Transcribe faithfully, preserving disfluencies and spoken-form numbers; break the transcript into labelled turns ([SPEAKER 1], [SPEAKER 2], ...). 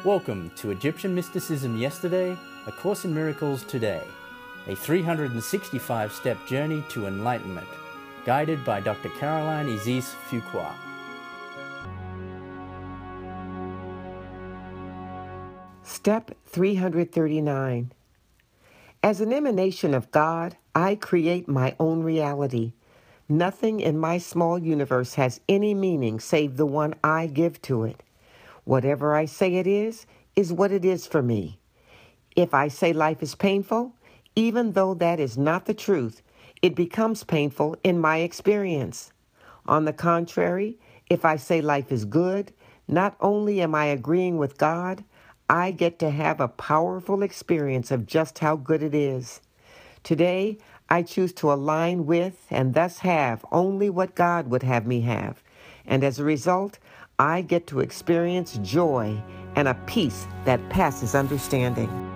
[SPEAKER 1] Welcome to Egyptian Mysticism Yesterday, A Course in Miracles Today, a three hundred sixty-five step journey to enlightenment, guided by Doctor Caroline Isis Fuqua.
[SPEAKER 2] Step three hundred thirty-nine. As an emanation of God, I create my own reality. Nothing in my small universe has any meaning save the one I give to it. Whatever I say it is, is what it is for me. If I say life is painful, even though that is not the truth, it becomes painful in my experience. On the contrary, if I say life is good, not only am I agreeing with God, I get to have a powerful experience of just how good it is. Today, I choose to align with and thus have only what God would have me have. And as a result, I get to experience joy and a peace that passes understanding.